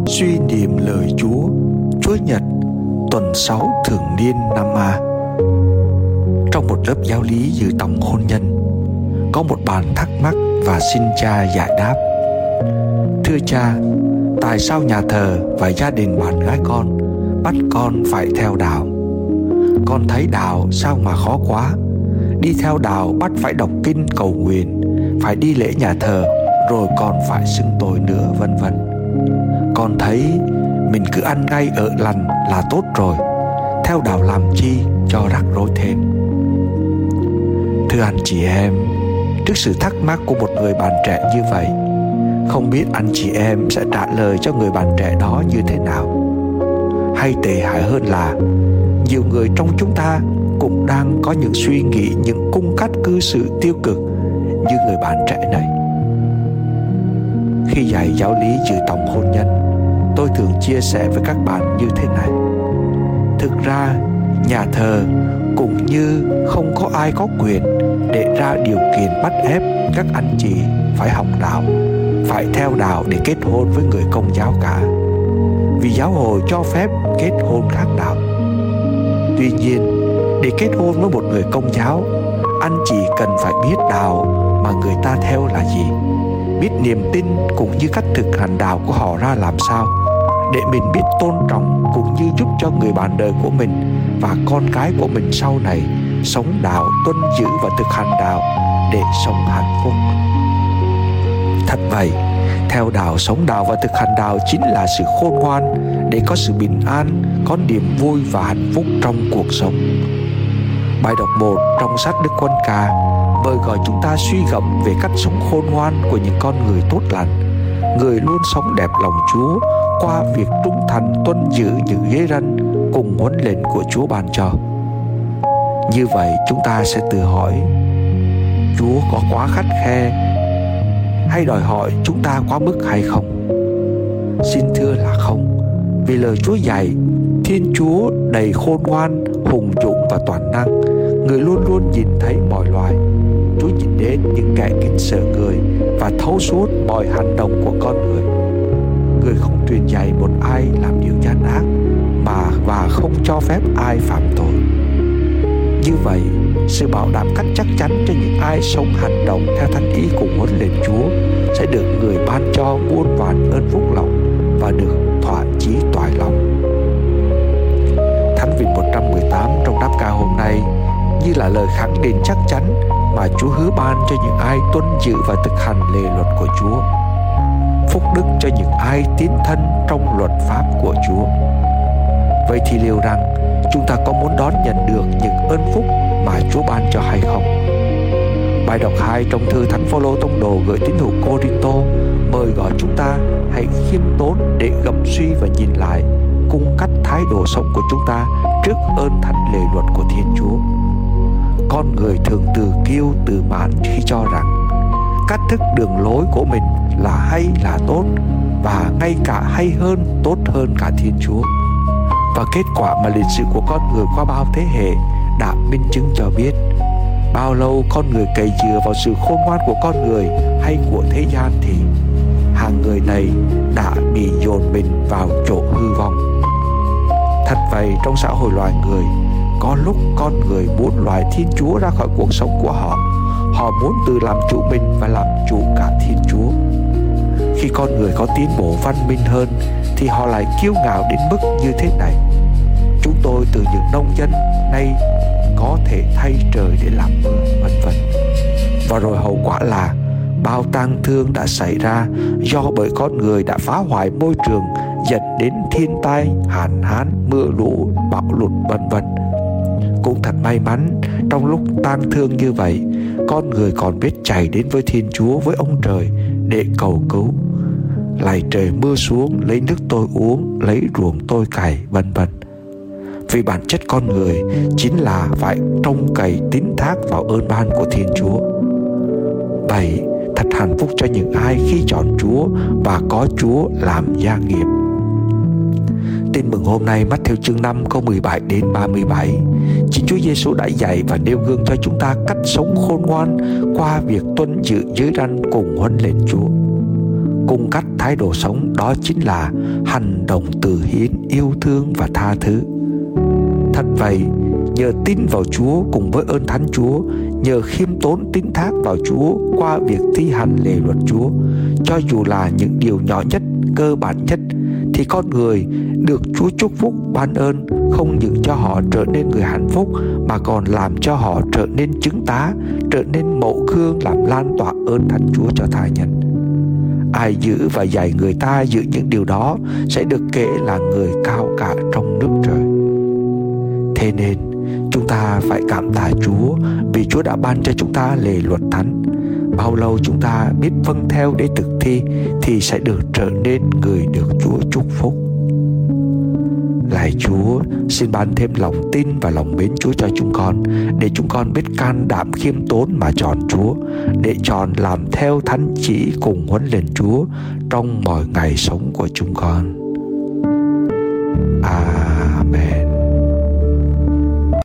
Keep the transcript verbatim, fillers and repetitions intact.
Suy niệm lời Chúa, Chúa Nhật, tuần sáu thường niên năm A. Trong một lớp giáo lý dự tòng hôn nhân, có một bạn thắc mắc và xin cha giải đáp. Thưa cha, tại sao nhà thờ và gia đình bạn gái con bắt con phải theo đạo? Con thấy đạo sao mà khó quá. Đi theo đạo bắt phải đọc kinh cầu nguyện, phải đi lễ nhà thờ, rồi còn phải xưng tội nữa, vân vân. Con thấy mình cứ ăn ngay ở lành là tốt rồi, theo đạo làm chi cho rắc rối thêm. Thưa anh chị em, trước sự thắc mắc của một người bạn trẻ như vậy, không biết anh chị em sẽ trả lời cho người bạn trẻ đó như thế nào? Hay tệ hại hơn là nhiều người trong chúng ta cũng đang có những suy nghĩ, những cung cách cư xử tiêu cực như người bạn trẻ này. Khi dạy giáo lý dự tòng hôn nhân, tôi thường chia sẻ với các bạn như thế này. Thực ra, nhà thờ cũng như không có ai có quyền để ra điều kiện bắt ép các anh chị phải học đạo, phải theo đạo để kết hôn với người Công giáo cả. Vì giáo hội cho phép kết hôn khác đạo. Tuy nhiên, để kết hôn với một người Công giáo, anh chị cần phải biết đạo mà người ta theo là gì, biết niềm tin cũng như cách thực hành đạo của họ ra làm sao, để mình biết tôn trọng cũng như giúp cho người bạn đời của mình và con cái của mình sau này sống đạo, tuân giữ và thực hành đạo để sống hạnh phúc. Thật vậy, theo đạo, sống đạo và thực hành đạo chính là sự khôn ngoan để có sự bình an, có niềm vui và hạnh phúc trong cuộc sống. Bài đọc một trong sách Đức Quân Ca mời gọi chúng ta suy gẫm về cách sống khôn ngoan của những con người tốt lành, người luôn sống đẹp lòng Chúa qua việc trung thành tuân giữ những ghế răn cùng huấn lệnh của Chúa ban cho. Như vậy chúng ta sẽ tự hỏi, Chúa có quá khắt khe hay đòi hỏi chúng ta quá mức hay không? Xin thưa là không, vì lời Chúa dạy Thiên Chúa đầy khôn ngoan, hùng dũng và toàn năng, người luôn luôn nhìn thấy mọi loài. Chúa nhìn đến những kẻ kính sợ người và thấu suốt mọi hành động của con người. Người không truyền dạy một ai làm điều gian ác mà và không cho phép ai phạm tội. Như vậy, sự bảo đảm cách chắc chắn cho những ai sống hành động theo thánh ý cùng huấn lệnh Chúa sẽ được người ban cho muôn vàn ơn phúc lộc và được thỏa chí toại lòng. Thánh Vịnh một trăm mười tám trong đáp ca hôm nay như là lời khẳng định chắc chắn mà Chúa hứa ban cho những ai tuân giữ và thực hành lề luật của Chúa. Phúc đức cho những ai tiến thân trong luật pháp của Chúa. Vậy thì liệu rằng chúng ta có muốn đón nhận được những ơn phúc mà Chúa ban cho hay không? Bài đọc hai trong thư Thánh Phaolô tông đồ gửi tín hữu Cô-rinh-tô mời gọi chúng ta hãy khiêm tốn để gầm suy và nhìn lại cung cách thái độ sống của chúng ta trước ơn thánh lề luật của Thiên Chúa. Con người thường tự kiêu tự mãn khi cho rằng cách thức đường lối của mình là hay, là tốt và ngay cả hay hơn, tốt hơn cả Thiên Chúa. Và kết quả mà lịch sử của con người qua bao thế hệ đã minh chứng cho biết, bao lâu con người cậy dựa vào sự khôn ngoan của con người hay của thế gian thì hàng người này đã bị dồn mình vào chỗ hư vong. Thật vậy, trong xã hội loài người, có lúc con người muốn loại Thiên Chúa ra khỏi cuộc sống của họ. Họ muốn tự làm chủ mình và làm chủ cả Thiên Chúa. Khi con người có tiến bộ văn minh hơn thì họ lại kiêu ngạo đến mức như thế này: chúng tôi từ những nông dân nay có thể thay trời để làm mưa, vân vân. Và rồi hậu quả là bao tang thương đã xảy ra do bởi con người đã phá hoại môi trường, dẫn đến thiên tai, hạn hán, mưa lũ, bão lụt, vân vân. Cũng thật may mắn, trong lúc tang thương như vậy, con người còn biết chạy đến với Thiên Chúa, với ông trời để cầu cứu. Lạy trời mưa xuống, lấy nước tôi uống, lấy ruộng tôi cày, vân vân. Vì bản chất con người chính là phải trông cậy tín thác vào ơn ban của Thiên Chúa. Vậy thật hạnh phúc cho những ai khi chọn Chúa và có Chúa làm gia nghiệp. Tin mừng hôm nay Mát-thêu chương năm câu mười bảy đến ba mươi bảy. Chính Chúa Giêsu đã dạy và nêu gương cho chúng ta cách sống khôn ngoan qua việc tuân giữ giới răn cùng huấn lệnh Chúa. Cung cách thái độ sống đó chính là hành động từ hiến, yêu thương và tha thứ. Thật vậy, nhờ tin vào Chúa cùng với ơn Thánh Chúa, nhờ khiêm tốn tín thác vào Chúa qua việc thi hành lề luật Chúa, cho dù là những điều nhỏ nhất, cơ bản nhất, thì con người được Chúa chúc phúc ban ơn không những cho họ trở nên người hạnh phúc, mà còn làm cho họ trở nên chứng tá, trở nên mẫu gương làm lan tỏa ơn Thánh Chúa cho tha nhân. Ai giữ và dạy người ta giữ những điều đó sẽ được kể là người cao cả trong nước trời. Thế nên chúng ta phải cảm tạ Chúa vì Chúa đã ban cho chúng ta lề luật thánh. Bao lâu chúng ta biết vâng theo để thực thi thì sẽ được trở nên người được Chúa chúc phúc. Lạy Chúa, xin ban thêm lòng tin và lòng mến Chúa cho chúng con, để chúng con biết can đảm khiêm tốn mà chọn Chúa, để chọn làm theo thánh chỉ cùng huấn lệnh Chúa trong mọi ngày sống của chúng con.